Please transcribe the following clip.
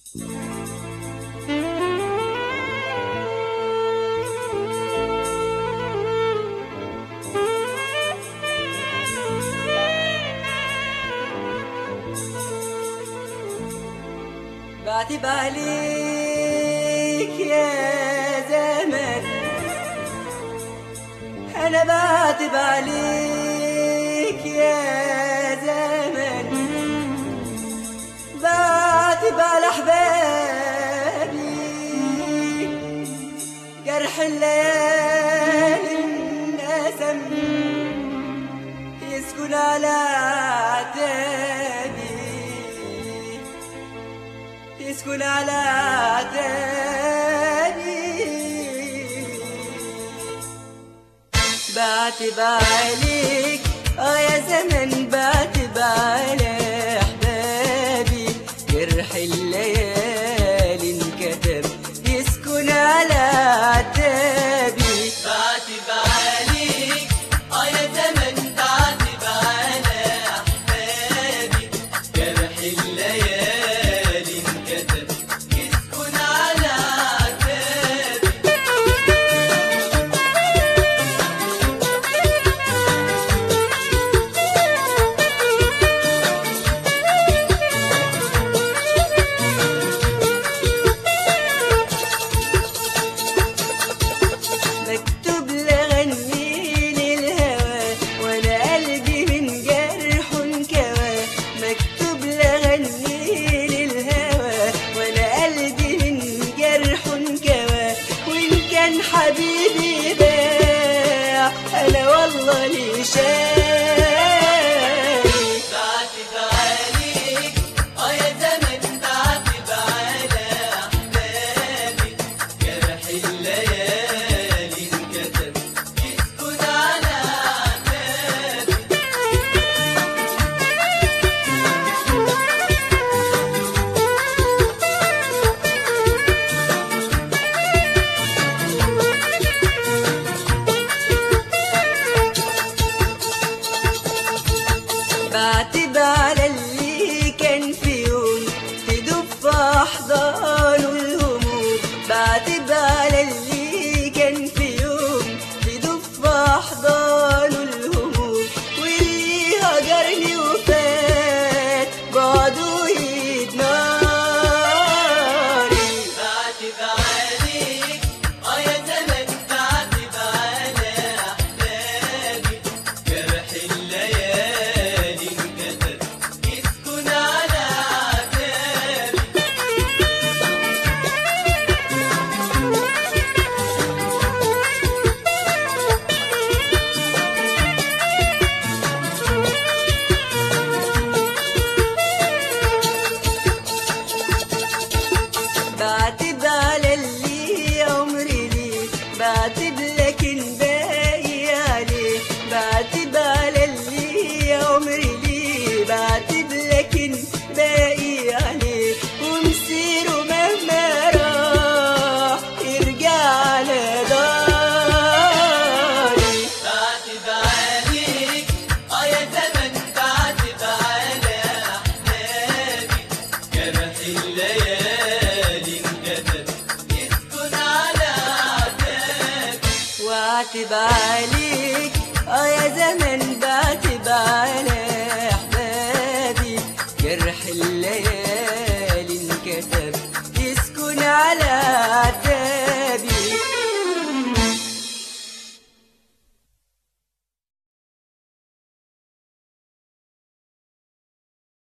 بعتب عليك يا زمن، أنا بعتب عليك يا زمن، بعتب على أحبابي، جرح الليالي انقسم يسكن على عتابي، يسكن على عتابي. بعتب عليك يا زمن، بعتب على أحبابي، جرح الليالي انكتب يسكن على عتابي. بعتب عليك يا زمن، بعتب على أحبابي، جرح الليالي انكتب يسكن على عتابي. مكتوب لغني للهوى وانا قلبي من جرح انكوى، مكتوب لغني للهوى وانا قلبي من جرح انكوى، وان كان حبيبي باع انا والله لي شاري. بعتب عليك يا زمن، بعتب على أحبابي، جرح الليالي انكتب يسكن على عتابي. بعتب على اللي كان في يوم تدب في أحضانه الهموم، بعتب على اللي كان في يوم تدب في أحضانه الهموم، واللي هجرني وفات بعده يد ناري. بعتب عليك يا زمن، بعتب على أحبابي، جرح الليالي انكتب يسكن على عتابي. بعتب على اللي عمري ليه، بعتب لكن باقي عليه، بعتب على اللي عمري ليه، بعتب لكن باقي عليه، ومصيره مهما راح يرجع على داري. بعتب عليك يا زمن، بعتب على أحبابي، جرح الليالي انكتب يسكن على عتابي. واعتب عليك يا زمن، بعتب على